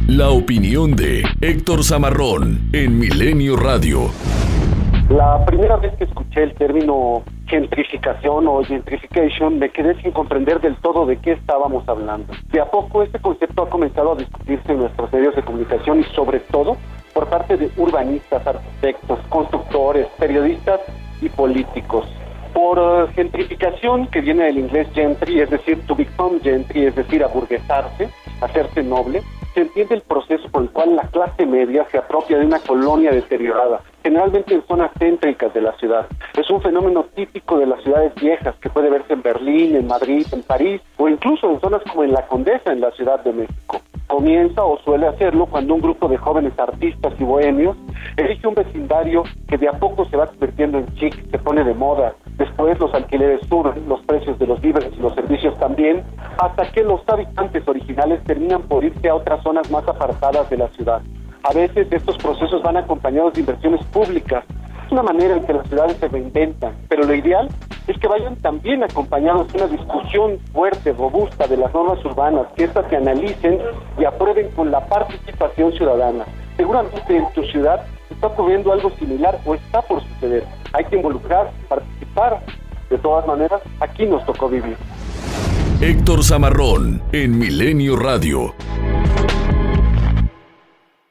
La opinión de Héctor Zamarrón en Milenio Radio. La primera vez que escuché el término gentrificación o gentrification, me quedé sin comprender del todo de qué estábamos hablando. De a poco este concepto ha comenzado a discutirse en nuestros medios de comunicación y sobre todo por parte de urbanistas, arquitectos, constructores, periodistas y políticos. Por gentrificación, que viene del inglés gentry, es decir, to become gentry, es decir, aburguesarse, hacerse noble, se entiende el proceso por el cual la clase media se apropia de una colonia deteriorada, generalmente en zonas céntricas de la ciudad. Es un fenómeno típico de las ciudades viejas que puede verse en Berlín, en Madrid, en París o incluso en zonas como en La Condesa, en la Ciudad de México. Comienza o suele hacerlo cuando un grupo de jóvenes artistas y bohemios elige un vecindario que de a poco se va convirtiendo en chic, se pone de moda. Después los alquileres suben, los precios de los víveres y los servicios también, hasta que los habitantes originales terminan por irse a otras zonas más apartadas de la ciudad. A veces estos procesos van acompañados de inversiones públicas. Es una manera en que las ciudades se reinventan, pero lo ideal es que vayan también acompañados de una discusión fuerte, robusta de las normas urbanas, que éstas se analicen y aprueben con la participación ciudadana. Seguramente en tu ciudad está ocurriendo algo similar o está por suceder. Hay que involucrar, participar. De todas maneras, aquí nos tocó vivir. Héctor Zamarrón en Milenio Radio.